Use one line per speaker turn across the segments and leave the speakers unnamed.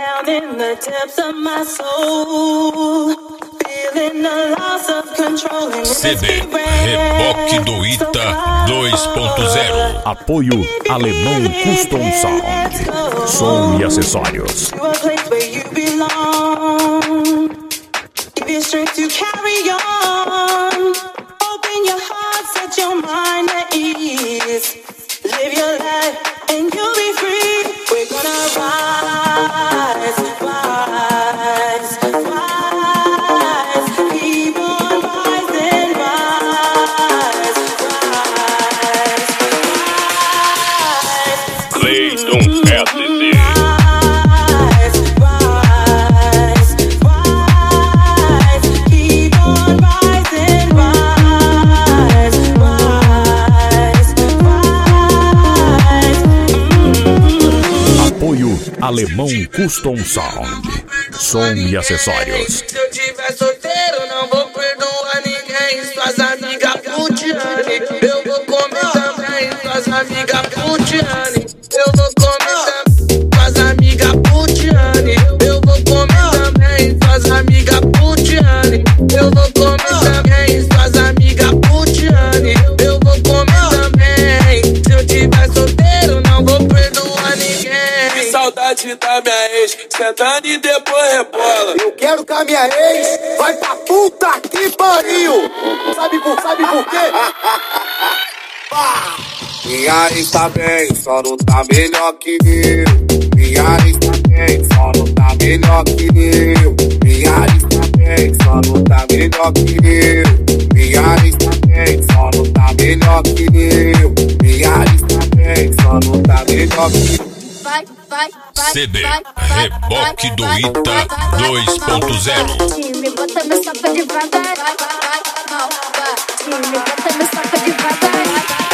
Down in the depths of my soul, feeling the loss of control.
CD Reboque do Ita 2.0.
Apoio Alemão Custom Sound. Som e acessórios.
Give you strength to carry on. Open your heart, set your mind at ease. Live your life and you'll be free. We're gonna rise, rise, rise. Keep on rising, rise, rise, rise.
Cleiton SC.
Alemão Custom Sound. Som e acessórios.
Se eu tiver solteiro, não vou perdoar ninguém. Suas amigas putiane, eu vou comer também. Suas amigas putiane, eu vou comer também. Suas amigas putiane, eu vou comer também. Suas amigas putiane, eu vou comer também. Suas amigas putiane, eu vou comer também. Se eu tiver solteiro, não vou perdoar ninguém. Saudade da minha ex, sentando e depois rebola.
Eu quero que a minha ex vai pra puta que pariu. Sabe por quê?
Minha ex tá bem, só não tá melhor que eu. Minha ex tá bem, só não tá melhor que eu. Minha ex tá bem, só não tá melhor que eu. Minha ex tá bem, só não tá melhor que eu. Minha ex tá bem, só não tá melhor que eu.
CD Reboque do Ita 2.0.
Me bota meu sapo devagar, me bota meu sapo devagar,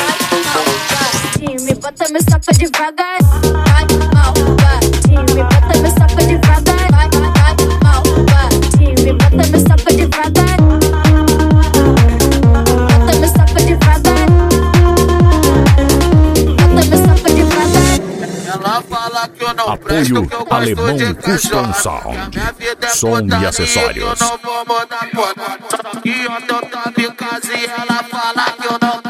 me bota meu sapo devagar, me bota meu sapo devagar, me bota meu sapo devagar, bota meu sapo devagar, bota meu sapo devagar.
Ela fala que eu não
Apoio Alemão Custom Sound. Som e acessórios.
Eu não vou mudar, pô. Só que ontem eu tava em casa e ela fala que eu não